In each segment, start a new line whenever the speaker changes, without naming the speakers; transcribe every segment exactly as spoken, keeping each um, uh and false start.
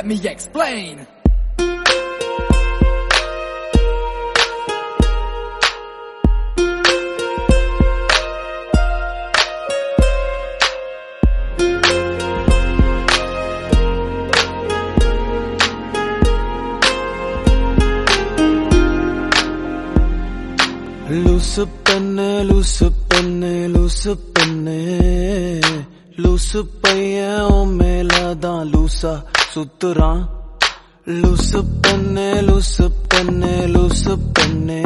me explain.
லூசு பெண்ணே லூசு பெண்ணே லூசு பெண்ணே லூசு பையன் உன் மேலதான் லூசா சுத்துறான். லூசு பெண்ணே லூசு பெண்ணே லூசு பெண்ணே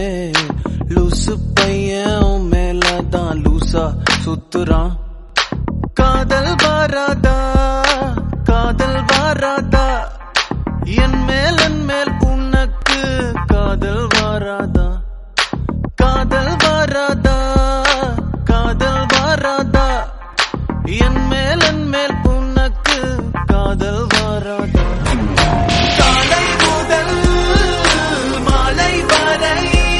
லூசு பையன் உன் மேலதான் லூசா சுத்துறான். காதல் வாராதா காதல் வாராதா என் மேல் என் மேல் உனக்கு காதல் வாராதா காதல் வாராதா காதல் வாராதா என் மேல் என் மேல் உனக்கு காதல் வாராதா. காலை முதல் மாலை வரை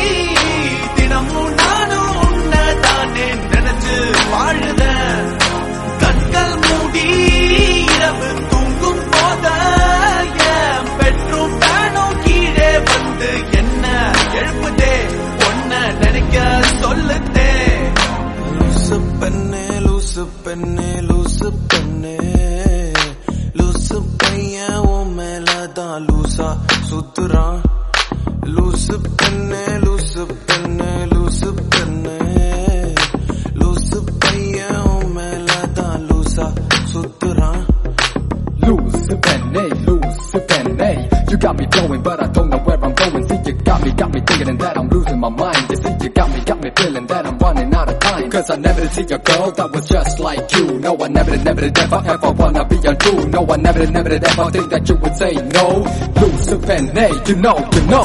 தினமும் நானும் உன்னை தானே நினைச்சு வாழுதேன். கண்கள் மூடி இரவு தூங்கும் போத என் பெட்ரூம் பேனும் கீழே வந்து என்ன எழுப்புதே நினைக்க சொல்லுதே. லூசு பெண்ணே லூசு பெண்ணே லூசு பெண்ணே லூசு பையன் உன் மேலதான் லூசா சுத்துறான். லூசு பெண்ணே லூசு பெண்ணே லூசு பெண்ணே லூசு பையன் உன் மேலதான் லூசா சுத்துறான்.
Loose penny, loose penny. You got me going, but I don't know where I'm going. See, you got me, got me thinking that I'm losing my mind. You see, you got me, got me feeling that I'm running out of time. Cause I never did see a girl that was just like you. No, I never did, never did ever, ever wanna be a dude. No, I never did, never did ever think that you would say no. Loose penny, you know, you know.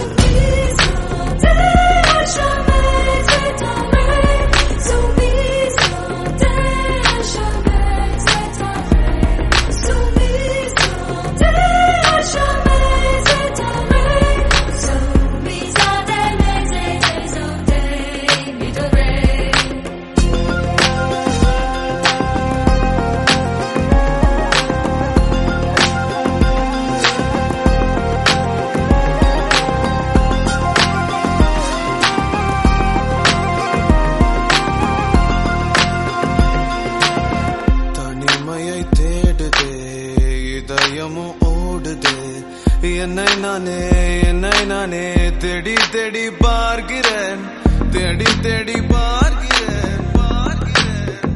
என்னை நானே என்னை நானே தேடி தேடி பார்க்கிறேன் தேடி தேடி பார்க்கிறேன் பார்க்கிறேன்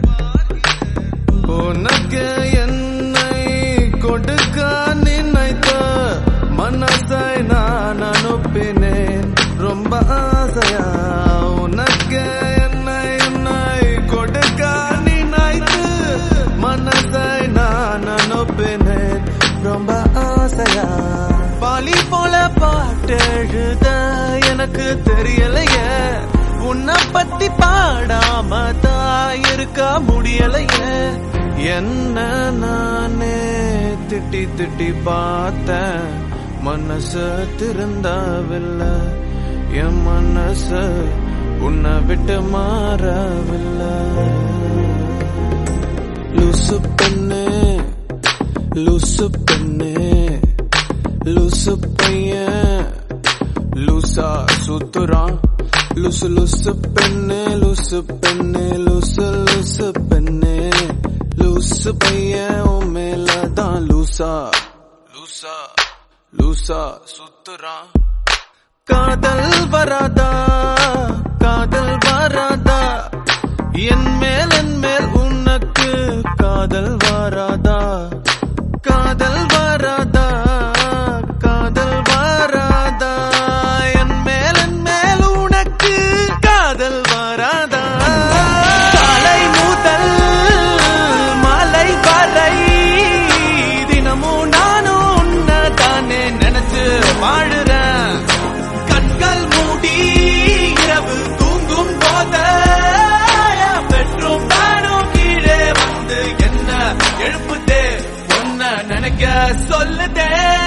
உனக்கு என்னை கொடுக்க நினைத்த மனசை நான் அனுப்பினேன் ரொம்ப ஆசையா. உனக்கு என்னை என்னை கொடுக்க நினைத்து மனசை நான் அனுப்பினேன் ரொம்ப ஆசையா. பாலி போல பாட்டெழுத எனக்கு தெரியலையே உன்னை பத்தி பாடாம தான் இருக்க முடியலையே. என்ன நானே திட்டி திட்டி பார்த்தேன் மனசு திருந்தவில்லை. என் மனசு உன்னை விட்டு மாறவில்லை. லூசு பெண்ணே லூசு பெண்ணே லூசு பையன் லூசா சுத்துறான். லூசு லூசு பெண்ணே லூசு பெண்ணே லூசு லூசு பெண்ணே லூசு பையன் உன் மேலதான் லூசா லூசா லூசா சுத்துறான். காதல் வராதா காதல் வராதா என் மேல் என் மேல் உனக்கு காதல் வராதா காதல் வராதா காதல் வராதா என் மேல் என் மேல் உனக்கு காதல் வராதா. காலை முதல் மாலை வரை தினமும் நானும் உன்னை தானே நினைச்சு வாழுறேன். கண்கள் மூடி இரவு தூங்கும் போத பெட்ரூம் தானும் கீழே வந்து என்ன எழுப்புதே உன்னை நினைக்க சொல்லுதே.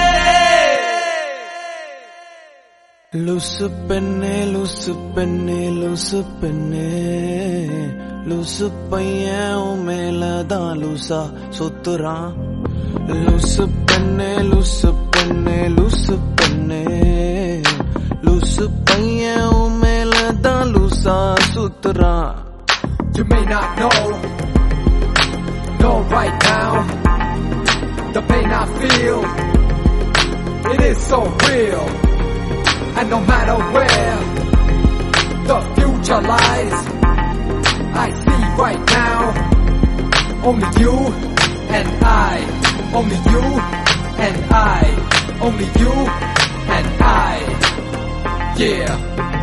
லூசு பெண்ணே லூசு பெண்ணே லூசு பெண்ணே லூசு பையன் உன் மேலதான் லூசா சுத்துறான். லூசு பெண்ணே
பெண்ணே லூசு பெண்ணே லூசு பெண்ணே லூசு பையன் உன் மேலதான் லூசா சுத்துறான்.
You may not know, know right now, the pain I feel, it is so real. And no matter where the future lies, I see right now, only you and I, only you and I, only you and I, yeah.